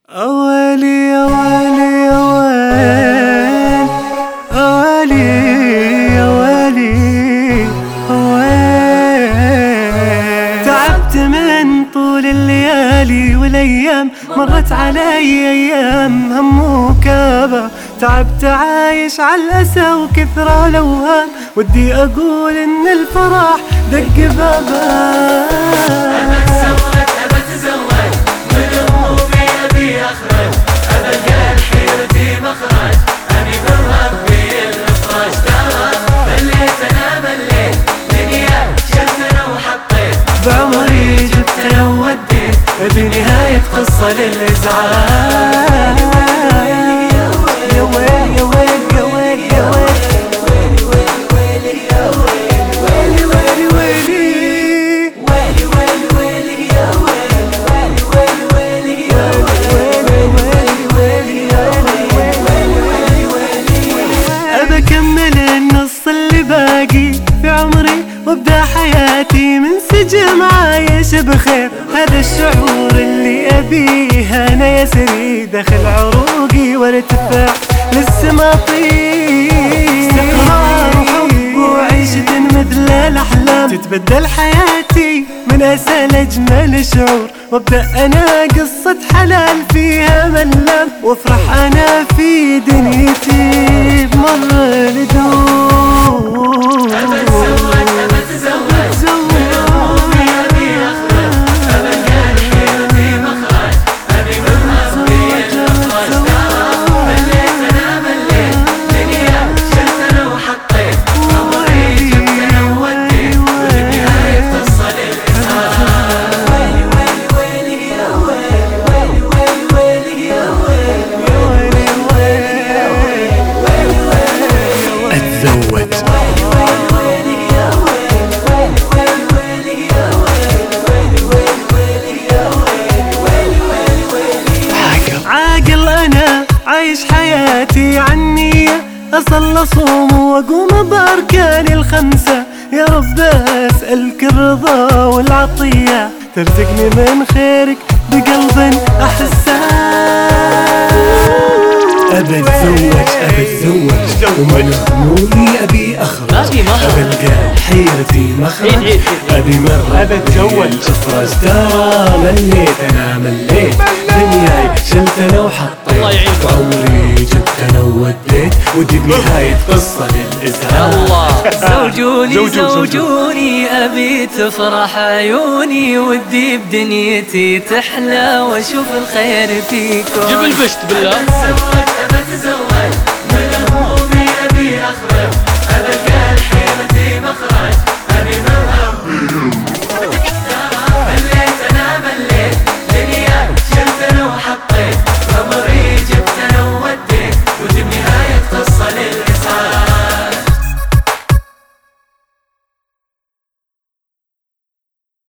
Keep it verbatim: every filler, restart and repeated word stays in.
أوالي أوالي أوال أوالي أوالي أوال تعبت من طول الليالي والأيام، مرت علي أيام هم وكابة. تعبت عايش على الأسى وكثرة الأوهام، ودي أقول إن الفرح دق بابا. بعمري جبت وديت بنهاية قصة للإزعاج. يا ويل يا ويل يا ويل يا ويل ويلي ويلي ويلي يا ويلي ويلي ويلي ويلي ويلي ويلي يا ويلي ويلي ويلي يا ويلي ويلي ويلي يا ويلي. أبى أكمل النص اللي باقي في عمري وابدأ حياتي من سجن عايش بخير. هذا الشعور اللي أبيه أنا يسري داخل عروقي وارتفاع للسما طير. استقرار وحب وعيشة مثل الأحلام، تتبدل حياتي من أسى لأجمل شعور. وابدأ أنا قصة حلال فيها ملام، وافرح أنا في دنيتي بمر لدور. عاقل أنا عايش حياتي عنية، أصل أصوم وأقوم بأركاني الخمسة. يا رب أسألك الرضا والعطية، ترزقني من خيرك بقلب أحسان. أبى أتزوج أبى أتزوج ومن همومي أبي أخرج. أبى ألقى حيرتي مخرج، أبي مرة أبى أتزوج أفرج. ترى مليت أنا مليت دنياي شلت أنا وحطيت، وعمري جبت أنا ووديت، ودي بنهاية قصة للإزعاج. الله زوجوني زوجوني أبي تفرح عيوني، ودي بدنيتي تحلى وأشوف الخير فيكم. جيب البشت بالله.